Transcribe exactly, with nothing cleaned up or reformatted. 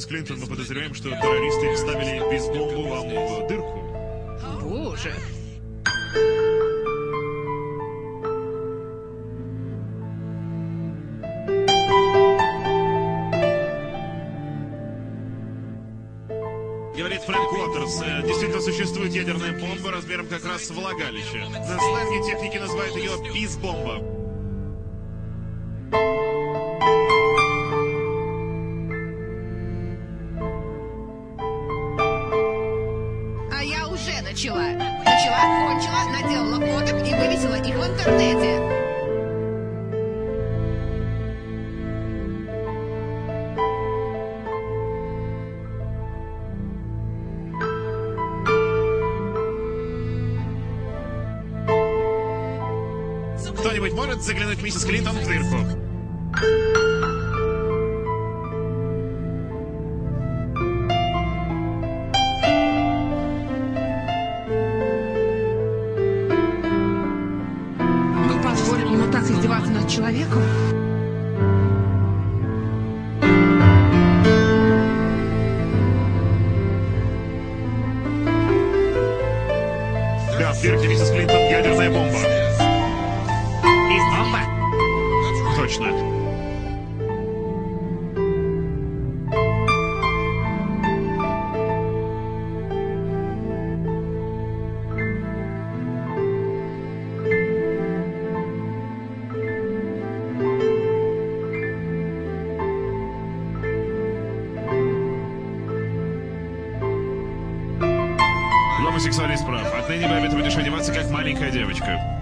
Клинтон, мы подозреваем, что террористы вставили пиз-бомбу вам в дырку. Боже. Говорит Фрэнк Уотерс, действительно существует ядерная бомба размером как раз влагалище. На сленге техники называют ее пиз-бомба. А я уже начала. Начала, кончила, наделала фоток и вывесила их в интернете. Кто-нибудь может заглянуть миссис Клинтон в дырку? Вы позволили ему так издеваться над человеком? Да, в дырке миссис Клинтон ядерная бомба. Пиз-бомба? Точно. Гомосексуалист прав. Отныне Бэби, ты будешь одеваться как маленькая девочка.